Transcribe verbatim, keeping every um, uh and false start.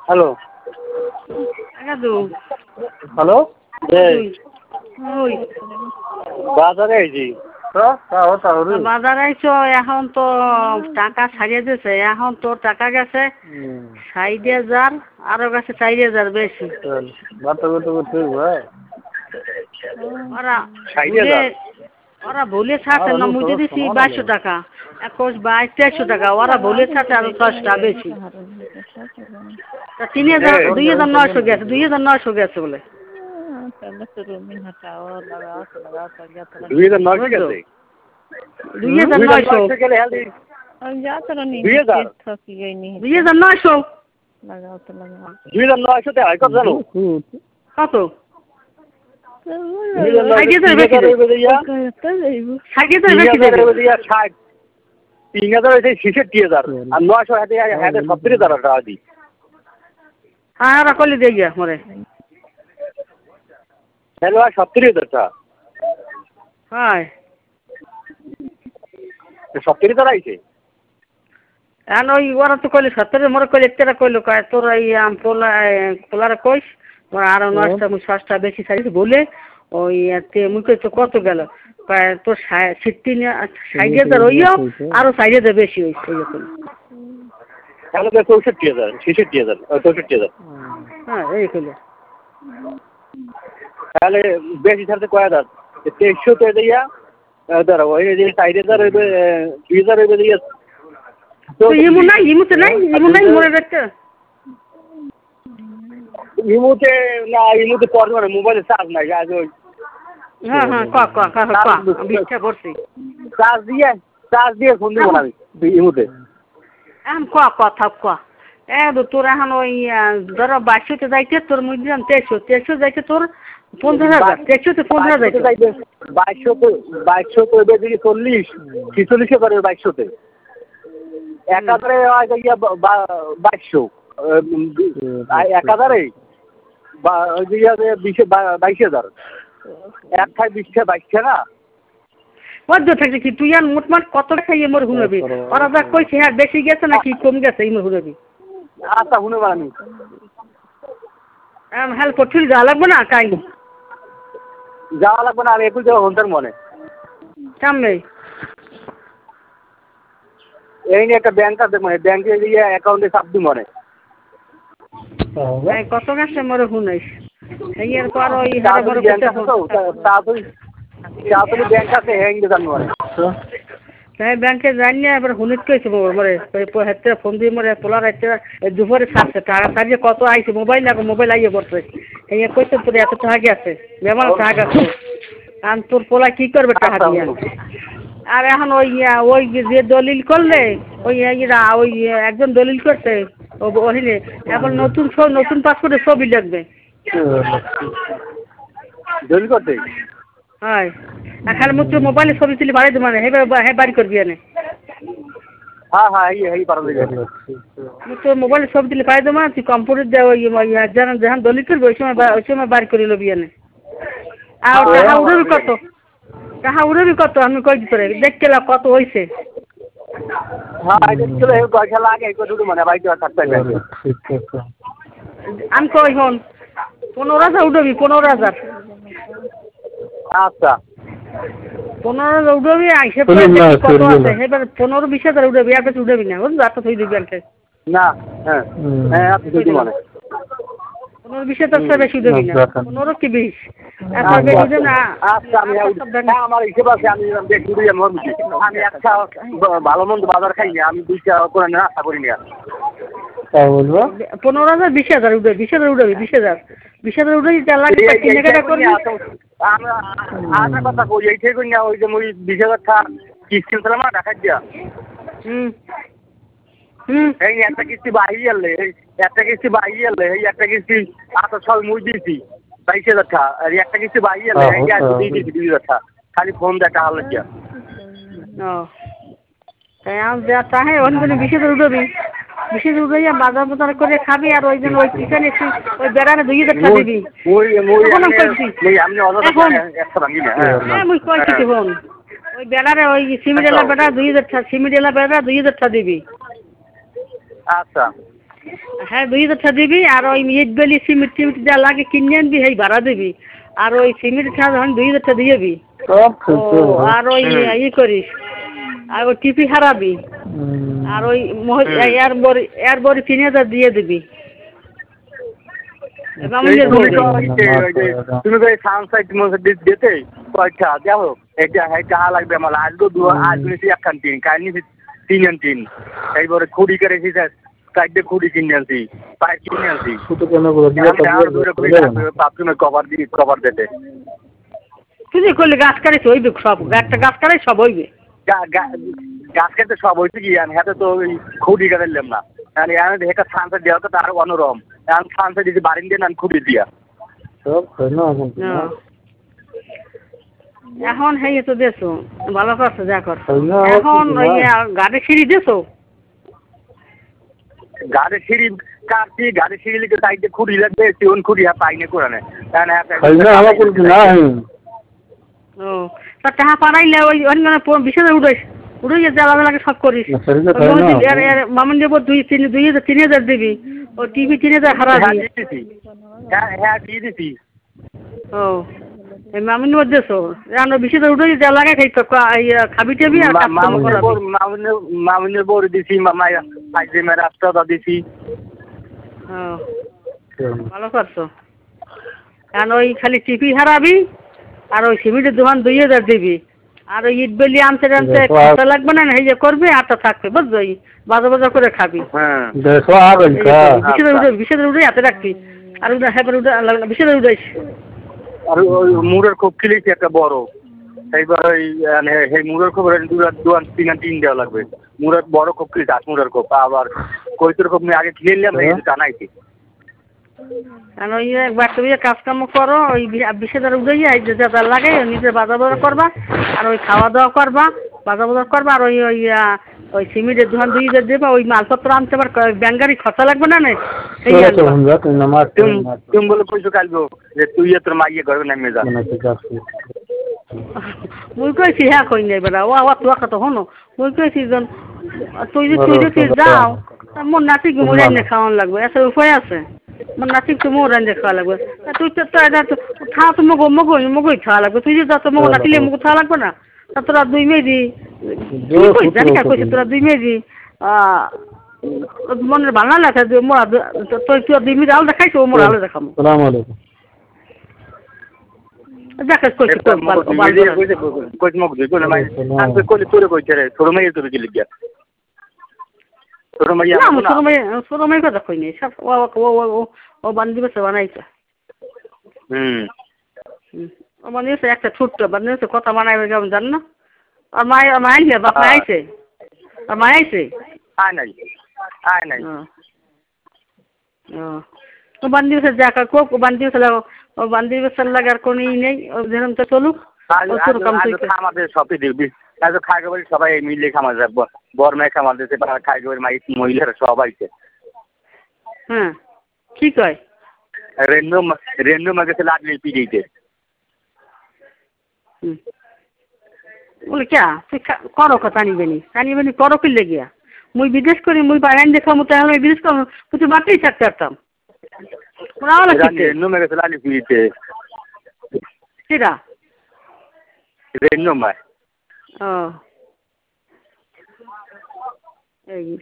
hello hello বাজারে আইছি বাজারে আইছো এখন তো টাকা ছাড়িয়ে দিয়েছে এখন তো টাকা গেছে ষাট হাজার আরো গেছে চার হাজার বেশি ওরা ওরা ভুলে ছাড়ছে না মুই দিয়েছি বাইশশো টাকা একুশ বাইশ তেইশশো টাকা ওরা ভুলে ছাড়ছে আরো দশটা বেশি তা তিন হাজার দুই হাজার নয়শো গেছে দুই হাজার নয়শো গেছে বলে দুই হাজার নয়শো গেছে দুই হাজার নয়শো দুই হাজার দুই হাজার নয়শো দুই হাজার নয়শোতে হয় কত জানো কত তিন হাজার হয়েছে ছেষট্টি হাজার আর নয়শো হাতে হাতে সত্তর হাজার টাকা দিই হ্যাঁ ওরা করলে দিয়ে গিয়া মরে হ্যালো আর সত্তর হাজার টাকা হ্যাঁ সত্তর হাজার আইছে এখন ওই ওরা তো কইলে সত্তর মরে কইলে একটা কইলো কয় তোর এই পোলা পোলারে কইস তোর আরো নয়টা শ্বাসটা বেশি সাইজ বলে ওই মুখে তো কত গেল কয় তোর সিট্টি ষাট হাজার হইও আরো ষাট হাজার বেশি হয়েছে তাহলে তো চৌষট্টি হাজার ছেষট্টি হাজার চৌষট্টি হাজার হ্যাঁ এই কইলে তাহলে বেশি ছাড়তে কয় হাজার তেইশশো তো দিয়া দাঁড়াবো ওই যে ষাট হাজার হইবে দুই হাজার হইবে দিয়া ইমু নাই ইমুতে নাই ইমু নাই মরে দেখতে ইমুতে না ইমুতে পর মানে মোবাইলে চার্জ নাই আজ ওই হ্যাঁ হ্যাঁ ক ক ক ক বিশটা করছি চার্জ দিয়ে চার্জ দিয়ে ফোন দিব না আমি ইমুতে এখন ক কথা ক এ তোর এখন ওই ধরো বাইশশোতে যাইতে তোর মুই দিলাম তেইশশো তেইশশো যাইতে তোর পঞ্চাশ হাজার তেইশশোতে পঞ্চাশ হাজার যাইতে বাইশশোতে বাইশশোতে ওইটা দিকে চল্লিশ ছিচল্লিশে করে বাইশশোতে এক হাজারে গিয়া বাইশশো এক হাজারে বিশে বাইশ হাজার এক খাই বিশে বাইশে না বদ্ধ থাকছে কি তুই আর মোটমাট কত খাইয়ে মোর হুনবি ওরা যা কইছে হ্যাঁ বেশি গেছে নাকি কম গেছে এই মোর হুনবি আচ্ছা হুনে বানি হেল পঠিল যাওয়া লাগবে না কাই যাওয়া লাগবে না আমি একটু যাওয়া হন্তার মনে সামনে এই নিয়ে একটা ব্যাংক আছে মানে ব্যাংকে গিয়ে অ্যাকাউন্টে চাপ দি মনে কত গেছে মোরে হুনাইস এই এর পর ওই হারে বড় তাড়াতাড়ি তাড়াতাড়ি ব্যাংক আছে হ্যাং দিয়ে জানি মনে তাই ব্যাংকে যাই না এবার হুনিত কইছে মরে হেতে ফোন দিয়ে মরে পোলা রাইতে দুপুরে সাতটা টাকা সারিয়ে কত আইছে মোবাইল না মোবাইল আইয়ে পড়ছে এই কইছে তোর এত টাকা গেছে বেমার টাকা গেছে আর তোর পোলা কি করবে টাকা দিয়ে আর এখন ওই ওই যে দলিল করলে ওই ওই একজন দলিল করছে ওহিনে এখন নতুন নতুন পাসপোর্টের ছবি লাগবে দলিল করতে হয় খালি মুখ মোবাইলে ছবি তুলি বাড়ি দেবো মানে হ্যাঁ বাড়ি করবি এনে হ্যাঁ হ্যাঁ এই পারবে তোর মোবাইলে ছবি তুলি পাই দেবো তুই কম্পিউটার দে ওই যখন দলিল করবি ওই সময় ওই সময় বাড়ি করে লবি এনে আর টাকা উড়বি কত টাকা উড়বি কত আমি কই দিতে পারি দেখতে কত হয়েছে আমি কই হন পনেরো হাজার উঠবি পনেরো হাজার আচ্ছা পনেরো হাজার উঠবি আইসে কত আছে এবার পনেরো বিশ হাজার উঠবি আর বেশি উঠবি না বুঝলি আটটা থই দিবি আনতে না হ্যাঁ হ্যাঁ মানে পনেরো বিশ হাজার বেশি উঠবি না পনেরো কি বিশ এত বেশি না আমার হিসেব আছে আমি আমি একটা ভালো মন্দ বাজার খাই না আমি দুইটা করে না আশা করি না পনেরো হাজার বিশ হাজার উঠবে বিশ হাজার উঠবি বিশ হাজার বিশ হাজার উঠবি চার লাখ কেনাকাটা করবি আমি কথা কই এইটাই করি না ওই যে ওই বিশ হাজার টাকা কিস্তি ছিলাম না ঢাকা দিয়া হুম হুম এই একটা কিস্তি বাহি গেলে একটা কিস্তি বাহি গেলে এই একটা কিস্তি আঠাশ সাল মুই দিয়েছি বাইশ হাজার টাকা আর একটা কিস্তি বাহি গেলে এই আজ দিয়ে দিয়েছি দুই হাজার টাকা খালি ফোন দেখা হলো গিয়া ও তাই আমি যা চাহে অন্য কোনো বিশ হাজার উঠবি বিশ হাজার উঠে বাজার বাজার করে খাবি আর ওই জন্য ওই পিছনে ওই বেড়ানে দুই হাজার টাকা দিবি ওই বেড়ারে ওই সিমিডেলা বেড়া দুই হাজার টাকা সিমিডেলা বেড়া দুই হাজার টাকা দিবি আচ্ছা হ্যাঁ দুই হাজার টাকা দিবি আর ওই ইট বেলি সিমেন্ট টিমেন্ট যা লাগে কিনে আনবি সেই ভাড়া দিবি আর ওই সিমেন্ট খেলা যখন দুই হাজার টাকা দিবি ও আর ওই ই করিস আর ওই টিপি হারাবি আর ওই এয়ার বড়ি এয়ার বড়ি তিন হাজার দিয়ে দিবি তুমি তো সানসাইড দিতে কয়টা দেখো এটা টাকা লাগবে আমার আজকে দু আজ নিয়েছি একখান টিন কাল নিয়েছি তিন টিন এইবারে খুঁড়ি করেছি চারটে খুঁড়ি কিনে আনছি পাইপ কিনে আনছি বাথরুমে কভার দিয়ে কভার দিতে তুই করলে গাছ কাটিস হইবে সব একটা গাছ কাটাই সব হইবে গাছ কাটতে সব হয়েছে কি হাতে তো ওই খুঁড়ি কাটাইলাম না এটা সানসাইড দেওয়া তো তার অনরম এখন সানসাইড দিয়েছি বাড়ি দিয়ে না খুঁড়ি দিয়া এখন হেই তো দেছো ভালো করছো যা করছো এখন ওই গাড়ি সিঁড়ি দেছো গাড়ি সিঁড়ি কাটছি গাড়ি সিঁড়ি লিখে সাইডে খুঁড়ি লাগবে সেউন খুঁড়ি হ্যাঁ পাইনে করে নেয় ও তা টাকা পাড়াইলে ওই অন্য বিশেষ উড়াইস উড়াইয়ে জ্বালা লাগে সব করিস মামন দেবো দুই তিন দুই হাজার তিন হাজার দিবি ও টিভি তিন হাজার হারাবি হ্যাঁ হ্যাঁ দিয়ে দিছি ও এই মামুন দেছো রান্না বিশেষ উড়াইয়ে জ্বালা লাগে খাই খাবি টেবি আর মামুনের বড় দিছি মামাই আইজে রাস্তা দিছি ও ভালো করছো কারণ ওই খালি টিভি হারাবি আর ওই সিমেন্টের দোকান দুই হাজার দিবি আর ওই ইট বেলি আনতে আনতে খরচা লাগবে না এই যে করবে আটটা থাকবে বুঝছো বাজার বাজার করে খাবি বিশেষ উঠে হাতে রাখবি আর হ্যাঁ বিশেষ উঠাইস আর ওই মুড়ের খুব কিলেছি একটা বড় এইবার ওই সেই মুড়ের খুব দোকান তিন টিন দেওয়া লাগবে মুড়ের বড় খুব কিলি দাস মুড়ের খুব আবার কৈতর খুব আগে কিনে নিলাম জানাইছি আর ওই একবার তুমি কাজ কাম করো ওই বিশ হাজার উঠে যা লাগে নিজের বাজার বাজার করবা আর ওই খাওয়া দাওয়া করবা বাজার বাজার করবা আর ওই ওই ওই সিমেন্টের দোকান দুই হাজার দেবা ওই মালপত্র আনতে পার ব্যাঙ্গারি খরচা লাগবে না তুমি বলে কইছো কালকে যে তুই তোর মাইয়ে ঘরে নামে যা মুই কইছি হ্যাঁ কই নাই বেড়া ও আবার তোর কথা হনো মুই কইছি জন তুই যে তুই যদি যাও মোর নাতি গুমরে এনে খাওয়ান লাগবে এত উপায় আছে মোর নাতি তো মোর রান্ধে খাওয়া লাগবে তুই তো তো খাওয়া তো মগো মগো মগোই খাওয়া লাগবে তুই যে যা তো মগো নাতিলে মগো খাওয়া লাগবে না তা তোরা দুই মেয়েদি তুই জানি কা কইছি তোরা দুই মেয়েদি মনের ভালো না লাগে মোরা তুই তুই দুই মেয়েদি আলাদা খাইছো ও মোর আলাদা খাবো দেখাস কইছি কইছি মগ দুই কোনে মাই আমি কইলে তোরে কইছে রে ছোট মেয়ে তোরে কি লিখিয়া ছোট মেয়ে না ছোট মেয়ে ছোট মেয়ে কথা কই নাই সব ও ও ও বান্দি বসে বানাইছে হুম ও বানিয়েছে একটা ছোট্ট বানিয়েছে কথা বানাইবে কেমন জান না আর মাই আর মাই না বাপ আইছে আর মাই আইছে আয় নাই আয় নাই ও বান্দি বসে জাকা কোক বান্দি বসে লাগো ও বান্দি বসে লাগার কোনো ই নেই ও যেরকম তো চলুক আমাদের সবই দেখবি খাইকে বাড়ি সবাই মিলে খামার যাবো বরমাই খামার দিতে খাইকে বাড়ি মাই মহিলারা সব আইছে হ্যাঁ কি কয় রেন্ডু রেন্ডু মা গেছে লাডলি পিড়িতে বলে ক্যা তুই করো কথা নিবেনি নিবেনি করো কি লেগিয়া মুই বিদেশ করি মুই বাইরে দেখাবো তাহলে আমি বিদেশ করবো তুই বাড়তেই থাকতে পারতাম রেন্ডু মা গেছে লাডলি পিড়িতে কিরা রেন্ডু মা ও এই